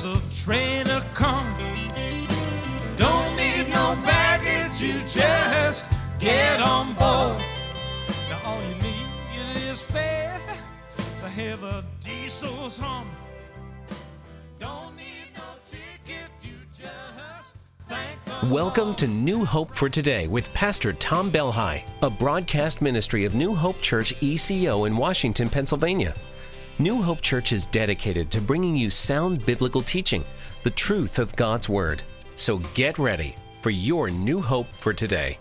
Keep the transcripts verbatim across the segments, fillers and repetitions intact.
there's a train a coming. Don't need no baggage, you just get on board. Now all you need is faith to hear the diesels hum. Don't need no ticket, you just thank the Welcome Lord. to New Hope for Today with Pastor Tom Belhai, a broadcast ministry of New Hope Church E C O in Washington, Pennsylvania. New Hope Church is dedicated to bringing you sound biblical teaching, the truth of God's Word. So get ready for your new hope for today.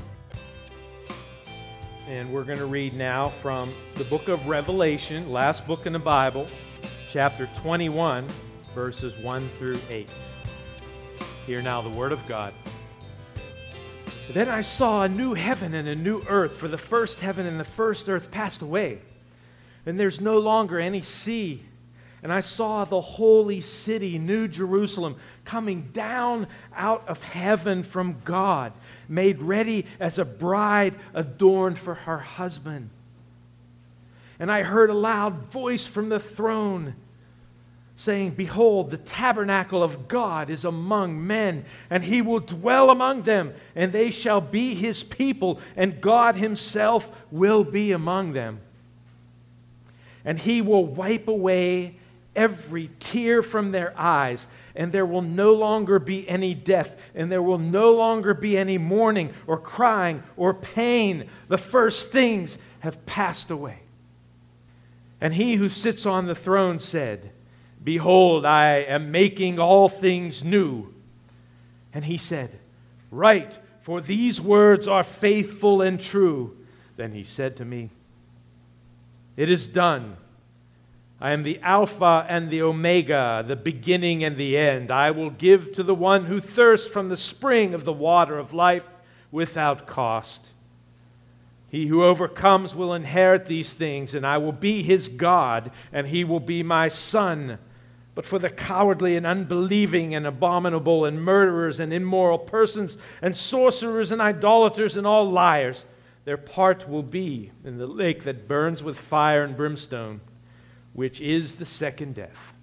And we're going to read now from the book of Revelation, last book in the Bible, chapter twenty-one, verses one through eight. Hear now the word of God. Then I saw a new heaven and a new earth, for the first heaven and the first earth passed away, and there's no longer any sea. And I saw the holy city, New Jerusalem, coming down out of heaven from God, made ready as a bride adorned for her husband. And I heard a loud voice from the throne saying, "Behold, the tabernacle of God is among men, and he will dwell among them, and they shall be his people, and God himself will be among them. And he will wipe away every tear from their eyes, and there will no longer be any death, and there will no longer be any mourning or crying or pain. The first things have passed away." And he who sits on the throne said, "Behold, I am making all things new." And he said, "Write, for these words are faithful and true." Then he said to me, "It is done. I am the Alpha and the Omega, the beginning and the end. I will give to the one who thirsts from the spring of the water of life without cost. He who overcomes will inherit these things, and I will be his God, and he will be my son. But for the cowardly and unbelieving and abominable and murderers and immoral persons and sorcerers and idolaters and all liars, their part will be in the lake that burns with fire and brimstone, which is the second death."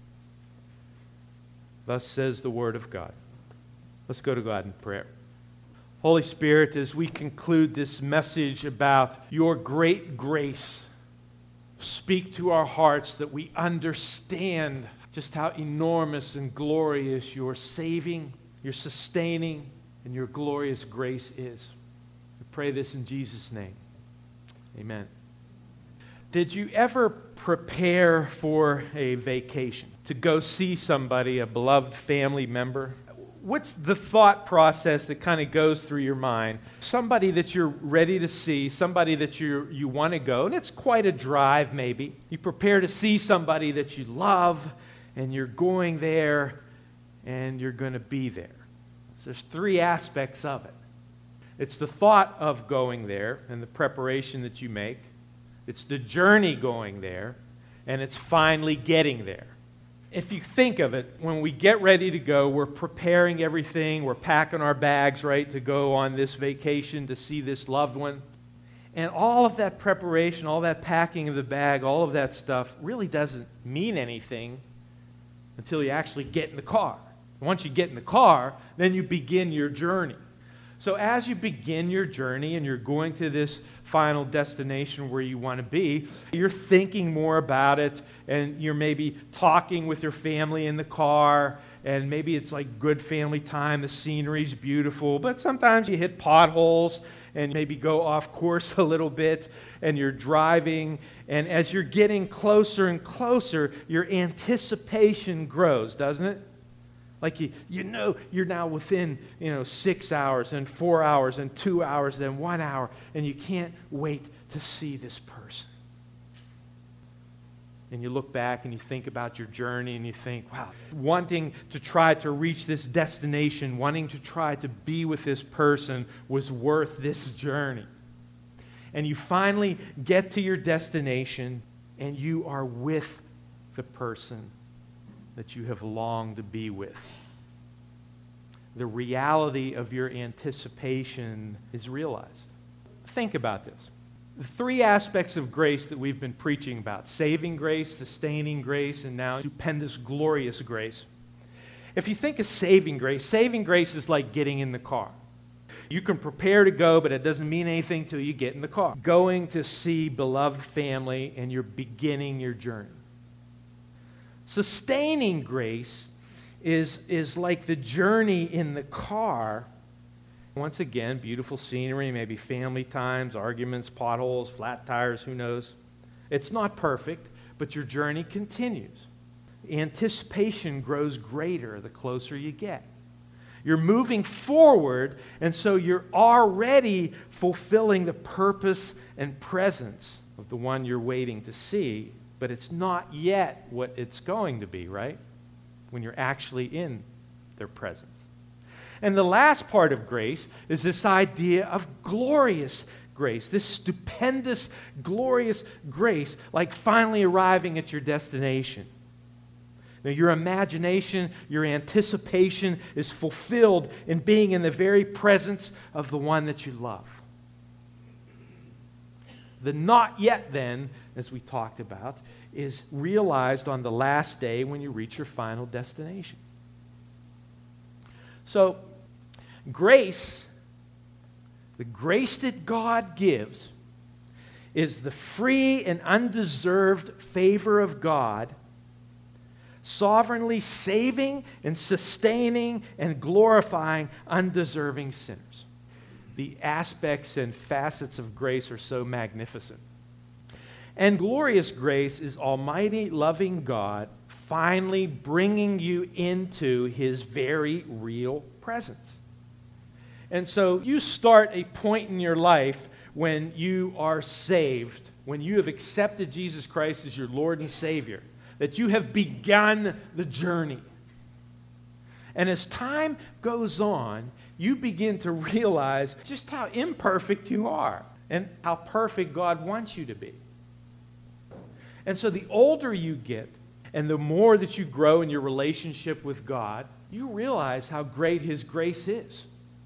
Thus says the word of God. Let's go to God in prayer. Holy Spirit, as we conclude this message about your great grace, speak to our hearts that we understand just how enormous and glorious your saving, your sustaining, and your glorious grace is. We pray this in Jesus' name. Amen. Did you ever prepare for a vacation, to go see somebody, a beloved family member? What's the thought process that kind of goes through your mind? Somebody that you're ready to see, somebody that you you want to go, and it's quite a drive maybe. You prepare to see somebody that you love, and you're going there, and you're going to be there. So there's three aspects of it. It's the thought of going there and the preparation that you make. It's the journey going there, and it's finally getting there. If you think of it, when we get ready to go, we're preparing everything, we're packing our bags, right, to go on this vacation to see this loved one. And all of that preparation, all that packing of the bag, all of that stuff really doesn't mean anything until you actually get in the car. Once you get in the car, then you begin your journey. So as you begin your journey and you're going to this final destination where you want to be, you're thinking more about it, and you're maybe talking with your family in the car, and maybe it's like good family time, the scenery's beautiful, but sometimes you hit potholes and maybe go off course a little bit, and you're driving, and as you're getting closer and closer, your anticipation grows, doesn't it? Like you, you know you're now within, you know, six hours and four hours and two hours, then one hour, and you can't wait to see this person. And you look back and you think about your journey and you think, wow, wanting to try to reach this destination, wanting to try to be with this person was worth this journey. And you finally get to your destination and you are with the person that you have longed to be with. The reality of your anticipation is realized. Think about this. The three aspects of grace that we've been preaching about, saving grace, sustaining grace, and now stupendous, glorious grace, If you think of saving grace, saving grace is like getting in the car. You can prepare to go, but it doesn't mean anything until you get in the car. Going to see beloved family, and you're beginning your journey. Sustaining grace is, is like the journey in the car. Once again, beautiful scenery, maybe family times, arguments, potholes, flat tires, who knows. It's not perfect, but your journey continues. Anticipation grows greater the closer you get. You're moving forward, and so you're already fulfilling the purpose and presence of the one you're waiting to see, but it's not yet what it's going to be, right? When you're actually in their presence. And the last part of grace is this idea of glorious grace, this stupendous, glorious grace, like finally arriving at your destination. Now, your imagination, your anticipation is fulfilled in being in the very presence of the one that you love. The not yet then, as we talked about, is realized on the last day when you reach your final destination. So, grace, the grace that God gives, is the free and undeserved favor of God, sovereignly saving and sustaining and glorifying undeserving sinners. The aspects and facets of grace are so magnificent. And glorious grace is almighty, loving God finally bringing you into His very real presence. And so you start a point in your life when you are saved, when you have accepted Jesus Christ as your Lord and Savior, that you have begun the journey. And as time goes on, you begin to realize just how imperfect you are and how perfect God wants you to be. And so the older you get and the more that you grow in your relationship with God, you realize how great His grace is.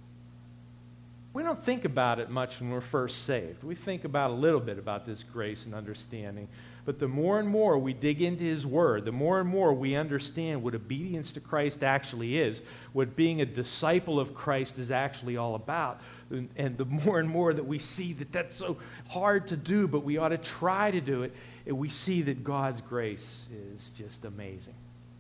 We don't think about it much when we're first saved. We think about a little bit about this grace and understanding. But the more and more we dig into His Word, the more and more we understand what obedience to Christ actually is, what being a disciple of Christ is actually all about. And, and the more and more that we see that that's so hard to do, but we ought to try to do it, and we see that God's grace is just amazing.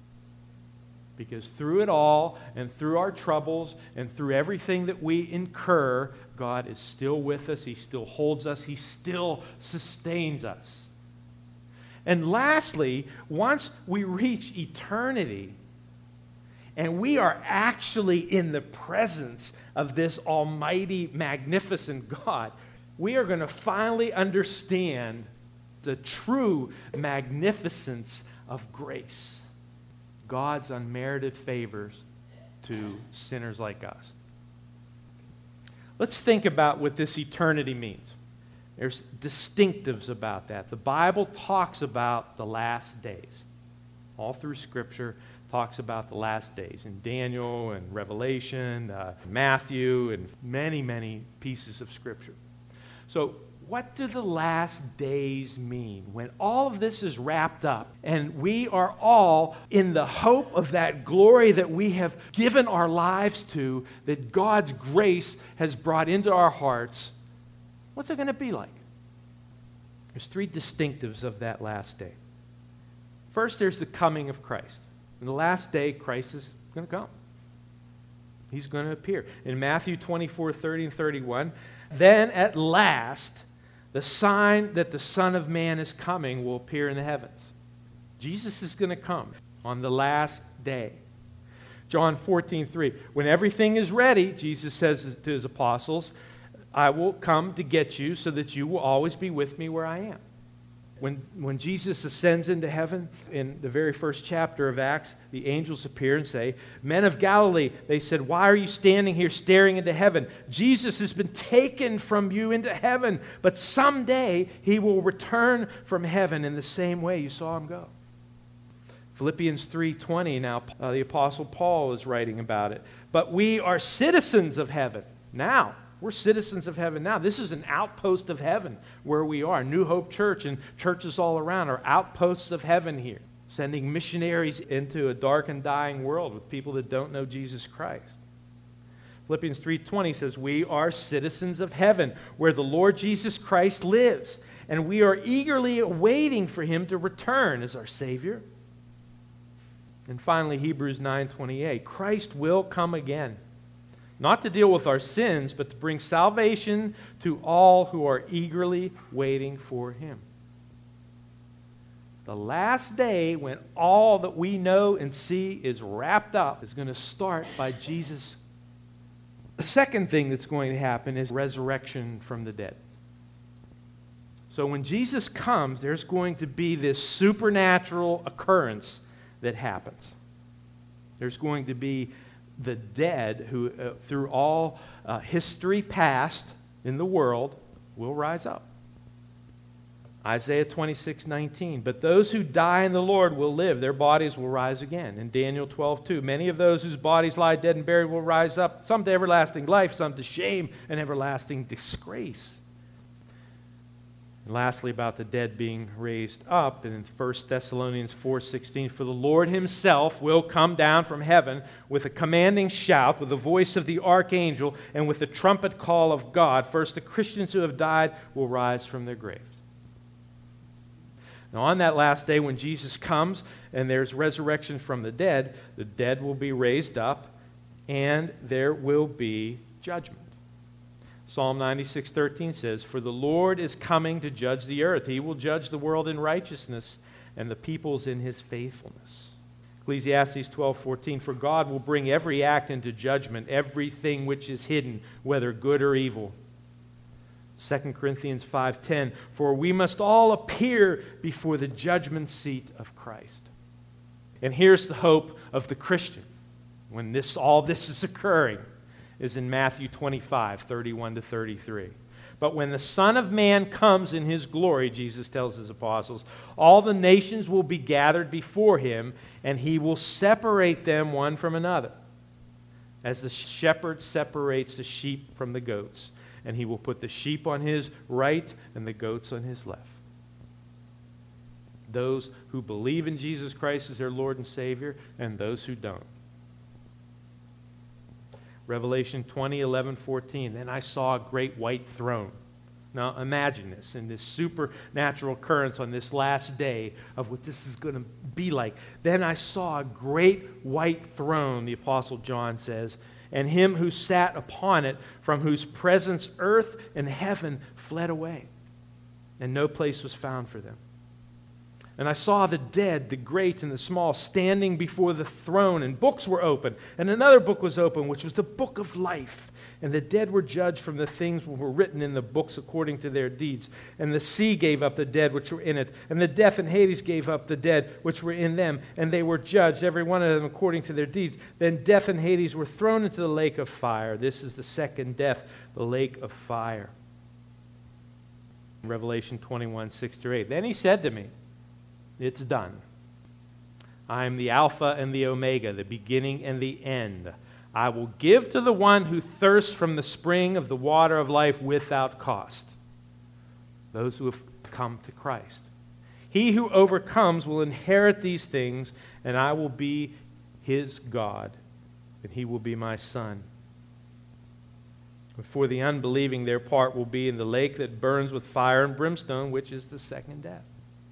Because through it all, and through our troubles, and through everything that we incur, God is still with us. He still holds us. He still sustains us. And lastly, once we reach eternity, and we are actually in the presence of this almighty, magnificent God, we are going to finally understand the true magnificence of grace. God's unmerited favors to sinners like us. Let's think about what this eternity means. There's distinctives about that. The Bible talks about the last days. All through Scripture talks about the last days. In Daniel and Revelation, uh, Matthew, and many, many pieces of Scripture. So, what do the last days mean? When all of this is wrapped up and we are all in the hope of that glory that we have given our lives to, that God's grace has brought into our hearts, what's it going to be like? There's three distinctives of that last day. First, there's the coming of Christ. In the last day, Christ is going to come. He's going to appear. In Matthew twenty-four, thirty, and thirty-one, then at last, the sign that the Son of Man is coming will appear in the heavens. Jesus is going to come on the last day. John fourteen, three, when everything is ready, Jesus says to His apostles, I will come to get you so that you will always be with me where I am. When, when Jesus ascends into heaven, in the very first chapter of Acts, the angels appear and say, Men of Galilee, they said, why are you standing here staring into heaven? Jesus has been taken from you into heaven, but someday He will return from heaven in the same way you saw Him go. Philippians three twenty, now uh, the Apostle Paul is writing about it. But we are citizens of heaven now. We're citizens of heaven now. This is an outpost of heaven where we are. New Hope Church and churches all around are outposts of heaven here. sending missionaries into a dark and dying world with people that don't know Jesus Christ. Philippians three twenty says, we are citizens of heaven, where the Lord Jesus Christ lives, and we are eagerly waiting for him to return as our Savior. And finally, Hebrews nine twenty-eight, Christ will come again, not to deal with our sins, but to bring salvation to all who are eagerly waiting for him. The last day, when all that we know and see is wrapped up, is going to start by Jesus. The second thing that's going to happen is resurrection from the dead. So when Jesus comes, there's going to be this supernatural occurrence that happens. There's going to be the dead who, uh, through all uh, history past in the world, will rise up. Isaiah twenty-six nineteen, but those who die in the Lord will live, their bodies will rise again. In Daniel twelve two, many of those whose bodies lie dead and buried will rise up, some to everlasting life, some to shame and everlasting disgrace. And lastly, about the dead being raised up, in First Thessalonians four sixteen, for the Lord himself will come down from heaven with a commanding shout, with the voice of the archangel, and with the trumpet call of God. First, the Christians who have died will rise from their graves. Now, on that last day when Jesus comes and there's resurrection from the dead, the dead will be raised up and there will be judgment. Psalm ninety-six thirteen says, for the Lord is coming to judge the earth. He will judge the world in righteousness and the peoples in his faithfulness. Ecclesiastes twelve fourteen, for God will bring every act into judgment, everything which is hidden, whether good or evil. Second Corinthians five ten, for we must all appear before the judgment seat of Christ. And here's the hope of the Christian when this all this is occurring, is in Matthew twenty-five thirty-one to thirty-three. But when the Son of Man comes in his glory, Jesus tells his apostles, all the nations will be gathered before him, and he will separate them one from another, as the shepherd separates the sheep from the goats. And he will put the sheep on his right and the goats on his left. Those who believe in Jesus Christ as their Lord and Savior, and those who don't. Revelation twenty, eleven, fourteen. Then I saw a great white throne. Now imagine this, in this supernatural occurrence on this last day of what this is going to be like. Then I saw a great white throne, the Apostle John says, and him who sat upon it, from whose presence earth and heaven fled away, and no place was found for them. And I saw the dead, the great and the small, standing before the throne, and books were opened. And another book was opened, which was the book of life. And the dead were judged from the things which were written in the books according to their deeds. And the sea gave up the dead which were in it. And the death and Hades gave up the dead which were in them. And they were judged, every one of them according to their deeds. Then death and Hades were thrown into the lake of fire. This is the second death, the lake of fire. Revelation twenty-one, six to eight. Then he said to me, it's done. I am the Alpha and the Omega, the beginning and the end. I will give to the one who thirsts from the spring of the water of life without cost. Those who have come to Christ. He who overcomes will inherit these things, and I will be his God, and he will be my son. But for the unbelieving, their part will be in the lake that burns with fire and brimstone, which is the second death.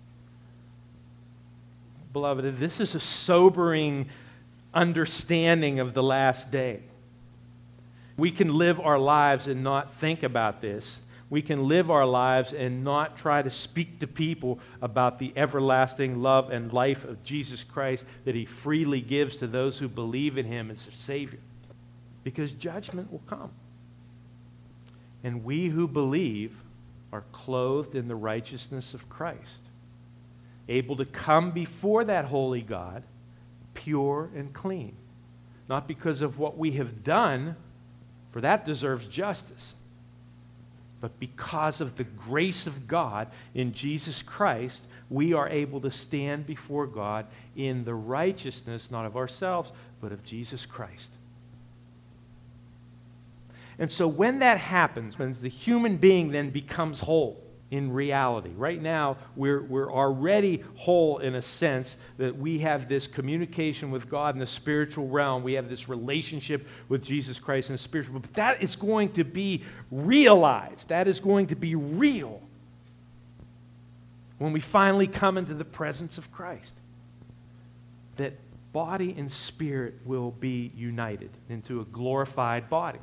Beloved, this is a sobering understanding of the last day. We can live our lives and not think about this. We can live our lives and not try to speak to people about the everlasting love and life of Jesus Christ that he freely gives to those who believe in him as their Savior. Because judgment will come. And we who believe are clothed in the righteousness of Christ, able to come before that holy God pure and clean. Not because of what we have done, for that deserves justice, but because of the grace of God in Jesus Christ, we are able to stand before God in the righteousness, not of ourselves, but of Jesus Christ. And so when that happens, when the human being then becomes whole, in reality. Right now, we're, we're already whole in a sense that we have this communication with God in the spiritual realm. We have this relationship with Jesus Christ in the spiritual realm. But that is going to be realized. That is going to be real when we finally come into the presence of Christ. That body and spirit will be united into a glorified body.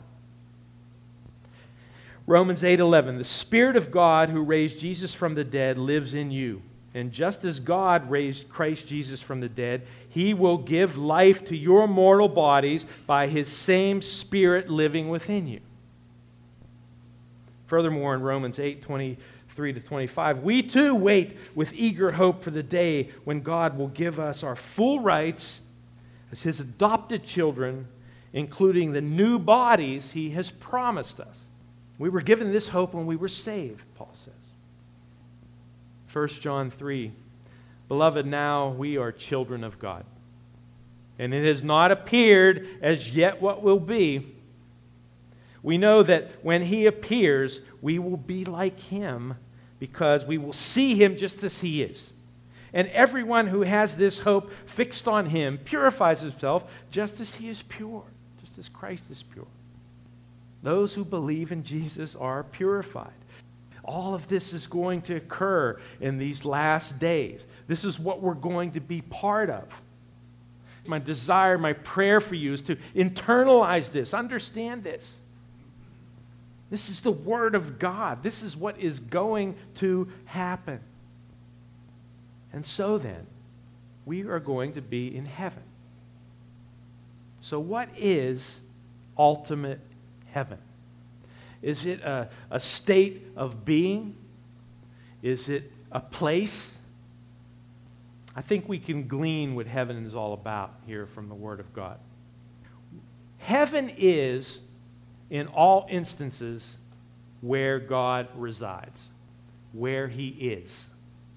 Romans eight eleven, the Spirit of God who raised Jesus from the dead lives in you. And just as God raised Christ Jesus from the dead, He will give life to your mortal bodies by His same Spirit living within you. Furthermore, in Romans eight twenty-three to twenty-five, we too wait with eager hope for the day when God will give us our full rights as His adopted children, including the new bodies He has promised us. We were given this hope when we were saved, Paul says. First John three, beloved, now we are children of God, and it has not appeared as yet what will be. We know that when He appears, we will be like Him because we will see Him just as He is. And everyone who has this hope fixed on Him purifies himself just as He is pure, just as Christ is pure. Those who believe in Jesus are purified. All of this is going to occur in these last days. This is what we're going to be part of. My desire, my prayer for you is to internalize this, understand this. This is the Word of God. This is what is going to happen. And so then, we are going to be in heaven. So what is ultimate heaven? Is it a, a state of being? Is it a place? I think we can glean what heaven is all about here from the Word of God. Heaven is, in all instances, where God resides, where He is.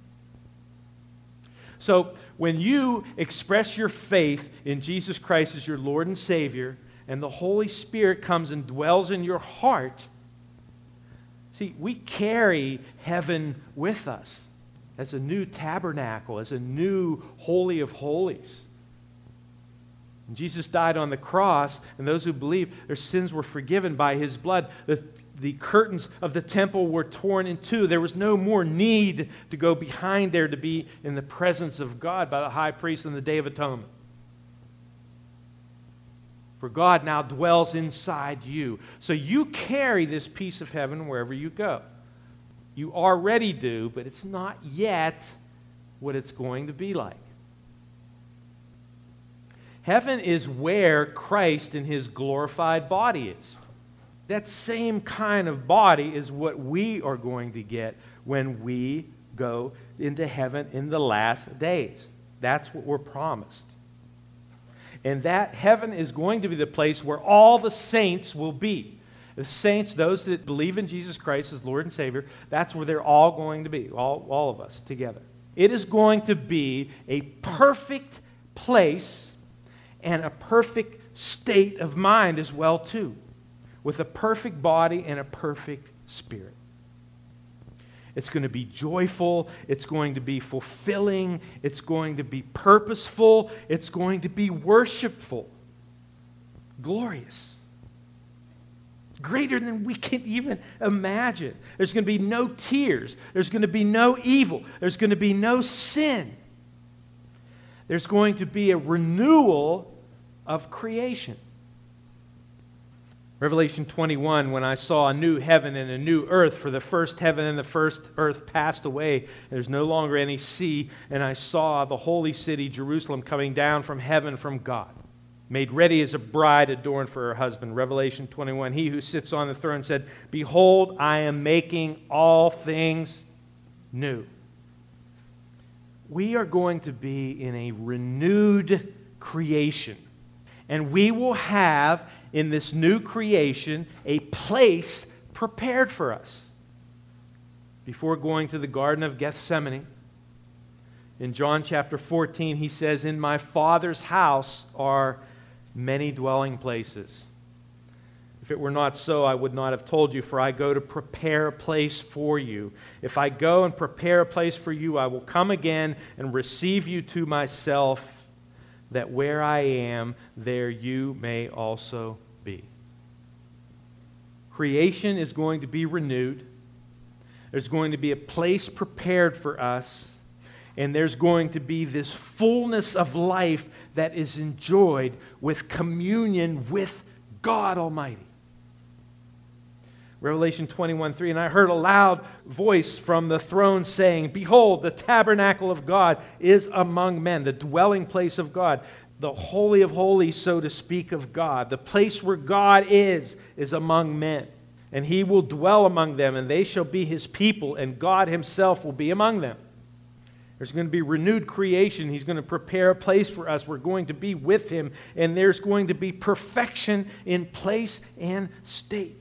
So when you express your faith in Jesus Christ as your Lord and Savior, and the Holy Spirit comes and dwells in your heart, see, we carry heaven with us as a new tabernacle, as a new Holy of Holies. And Jesus died on the cross, and those who believe their sins were forgiven by His blood. The, the curtains of the temple were torn in two. There was no more need to go behind there to be in the presence of God by the high priest on the Day of Atonement. For God now dwells inside you. So you carry this piece of heaven wherever you go. You already do, but it's not yet what it's going to be like. Heaven is where Christ in His glorified body is. That same kind of body is what we are going to get when we go into heaven in the last days. That's what we're promised. And that heaven is going to be the place where all the saints will be. The saints, those that believe in Jesus Christ as Lord and Savior, that's where they're all going to be, all, all of us together. It is going to be a perfect place and a perfect state of mind as well, too, with a perfect body and a perfect spirit. It's going to be joyful. It's going to be fulfilling. It's going to be purposeful. It's going to be worshipful. Glorious. Greater than we can even imagine. There's going to be no tears. There's going to be no evil. There's going to be no sin. There's going to be a renewal of creation. Revelation twenty-one, when I saw a new heaven and a new earth, for the first heaven and the first earth passed away, and there's no longer any sea, and I saw the holy city, Jerusalem, coming down from heaven from God, made ready as a bride adorned for her husband. Revelation twenty-one, he who sits on the throne said, behold, I am making all things new. We are going to be in a renewed creation, and we will have in this new creation a place prepared for us. Before going to the Garden of Gethsemane, in John chapter fourteen, he says, in my Father's house are many dwelling places. If it were not so, I would not have told you, for I go to prepare a place for you. If I go and prepare a place for you, I will come again and receive you to myself, that where I am, there you may also be. Creation is going to be renewed. There's going to be a place prepared for us. And there's going to be this fullness of life that is enjoyed with communion with God Almighty. Revelation twenty-one three, and I heard a loud voice from the throne saying, Behold, the tabernacle of God is among men, the dwelling place of God, the holy of holies, so to speak, of God. The place where God is, is among men. And he will dwell among them, and they shall be his people, and God himself will be among them. There's going to be renewed creation. He's going to prepare a place for us. We're going to be with him, and there's going to be perfection in place and state.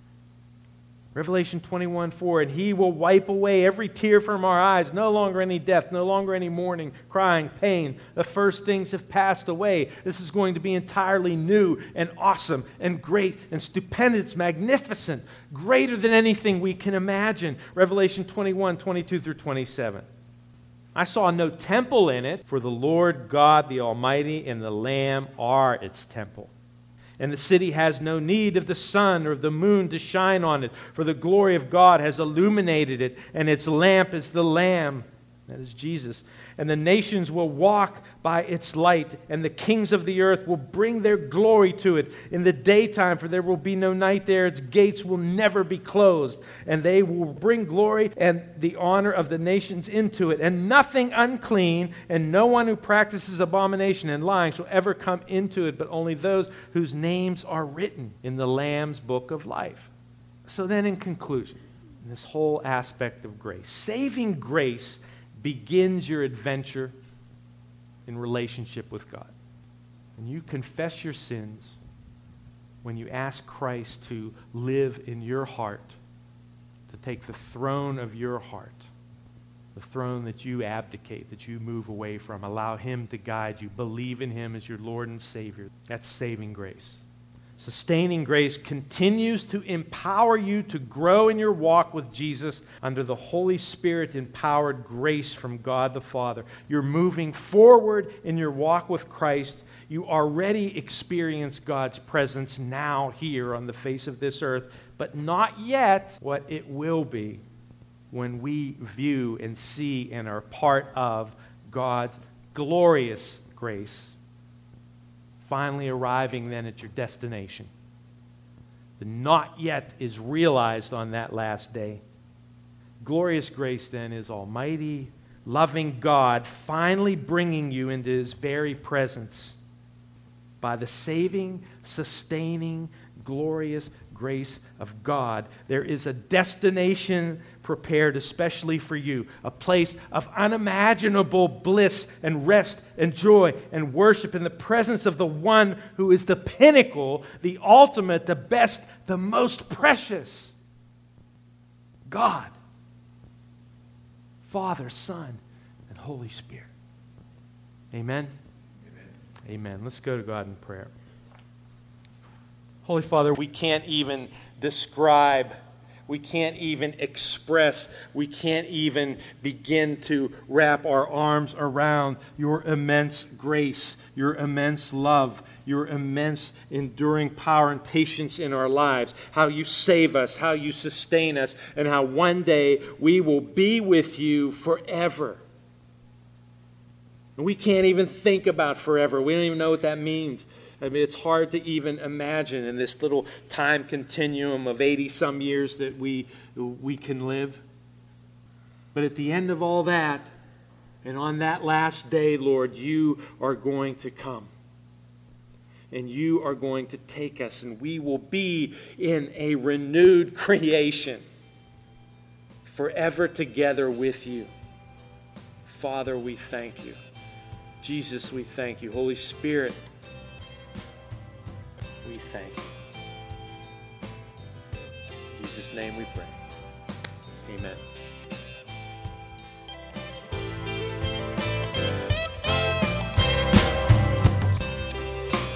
Revelation twenty-one four, and he will wipe away every tear from our eyes. No longer any death, no longer any mourning, crying, pain. The first things have passed away. This is going to be entirely new and awesome and great and stupendous, magnificent, greater than anything we can imagine. Revelation twenty-one twenty-two through twenty-seven. I saw no temple in it, for the Lord God the Almighty and the Lamb are its temple. And the city has no need of the sun or of the moon to shine on it, for the glory of God has illuminated it, and its lamp is the Lamb, that is Jesus. And the nations will walk by its light, and the kings of the earth will bring their glory to it in the daytime, for there will be no night there. Its gates will never be closed, and they will bring glory and the honor of the nations into it. And nothing unclean, and no one who practices abomination and lying shall ever come into it, but only those whose names are written in the Lamb's book of life. So then, in conclusion, this whole aspect of grace, saving grace begins your adventure in relationship with God. And you confess your sins when you ask Christ to live in your heart, to take the throne of your heart, the throne that you abdicate, that you move away from. Allow him to guide you. Believe in him as your Lord and Savior. That's saving grace. Sustaining grace continues to empower you to grow in your walk with Jesus under the Holy Spirit-empowered grace from God the Father. You're moving forward in your walk with Christ. You already experience God's presence now here on the face of this earth, but not yet what it will be when we view and see and are part of God's glorious grace. Finally arriving then at your destination. The not yet is realized on that last day. Glorious grace then is almighty, loving God finally bringing you into his very presence by the saving, sustaining, glorious grace of God. There is a destination prepared especially for you, a place of unimaginable bliss and rest and joy and worship in the presence of the one who is the pinnacle, the ultimate, the best, the most precious. God, Father, Son, and Holy Spirit. Amen? Amen. Amen. Let's go to God in prayer. Holy Father, we can't even describe, we can't even express, we can't even begin to wrap our arms around your immense grace, your immense love, your immense enduring power and patience in our lives, how you save us, how you sustain us, and how one day we will be with you forever. And we can't even think about forever. We don't even know what that means. I mean, it's hard to even imagine in this little time continuum of eighty-some years that we, we can live. But at the end of all that, and on that last day, Lord, you are going to come. And you are going to take us, and we will be in a renewed creation, forever together with you. Father, we thank you. Jesus, we thank you. Holy Spirit, we thank you. In Jesus' name we pray. Amen.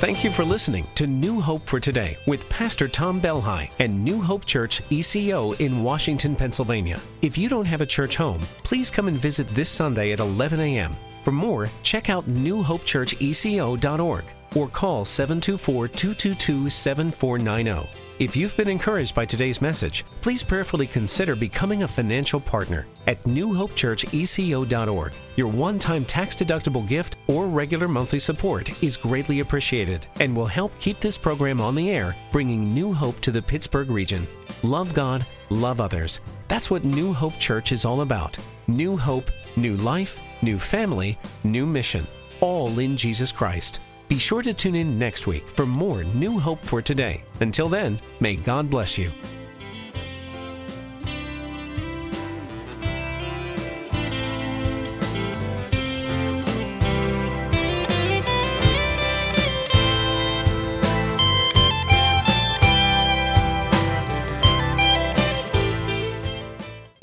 Thank you for listening to New Hope for Today with Pastor Tom Belhai and New Hope Church E C O in Washington, Pennsylvania. If you don't have a church home, please come and visit this Sunday at eleven a.m. For more, check out new hope church e c o dot org or call seven two four, two two two, seven four nine zero. If you've been encouraged by today's message, please prayerfully consider becoming a financial partner at new hope church e c o dot org. Your one-time tax-deductible gift or regular monthly support is greatly appreciated and will help keep this program on the air, bringing new hope to the Pittsburgh region. Love God, love others. That's what New Hope Church is all about. New hope, new life, new family, new mission, all in Jesus Christ. Be sure to tune in next week for more New Hope for Today. Until then, may God bless you.